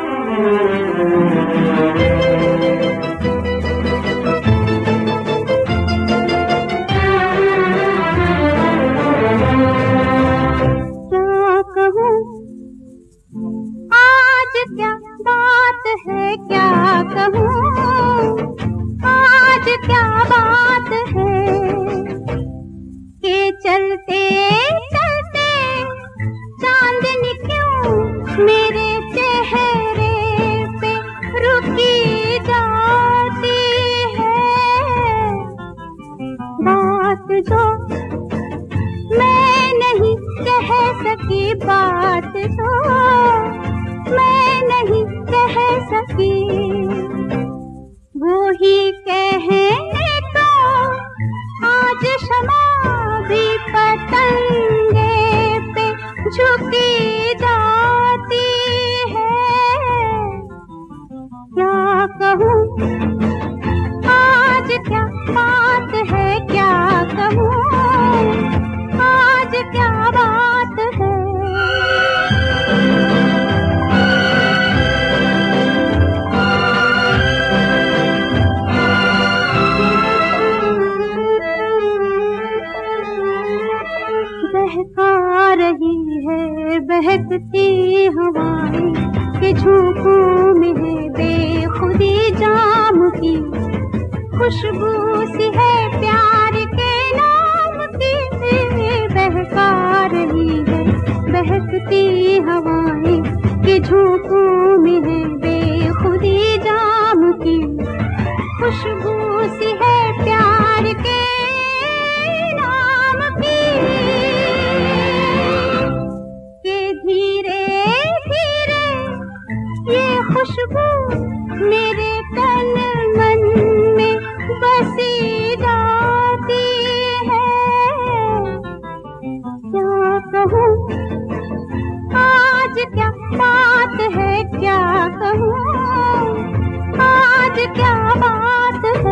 आज क्या बात है, क्या कहूँ, आज क्या बात है कि चलते चलते चांदनी क्यों मेरे चेहरे पे रुकी जाती है। बात जो मैं नहीं कह सकी, बात जो मैं नहीं कह सकी, वो ही कहने को आज शमा भी पतंगे पे झुकी जाती है। क्या कहूँ, आज क्या बात है, क्या कहूँ, आज क्या बात है। बहका रही है बहकती हवाएं के झोंकों में है बेखुदी जाम की खुशबू सी है प्यार के नाम की। बहका रही है बहकती हवाएं के झोंकों में है बेखुदी जाम की खुशबू सी है प्यार के नाम की। धीरे धीरे ये खुशबू मेरे तन मन में बसी जाती है। क्या कहूँ, आज क्या बात है, क्या कहूँ, आज क्या बात है।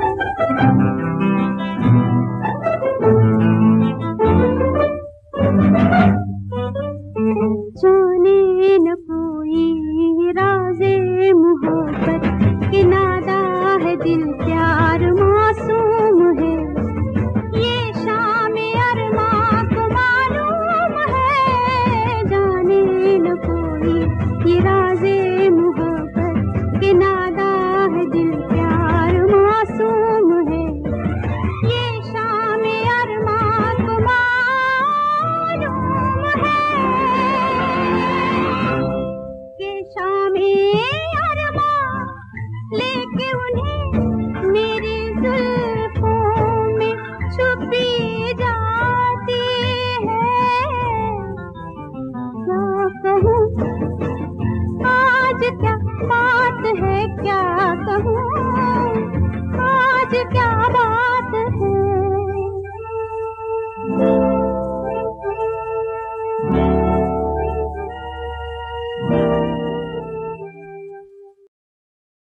जाने न कोई राज़े मोहब्बत कि नादा है दिल प्यार मासूम है। ये शाम अरमां को मालूम है। जाने न कोई ये राज़े मोहब्बत कि नादा है दिल प्यार मासूम है। ये शाम अरमां को मालूम है कि शामे अरमां लेके उन्हें मेरी जुल्फों में छुपी जाती है। क्या कहूँ, आज क्या बात है, क्या कहूँ, आज क्या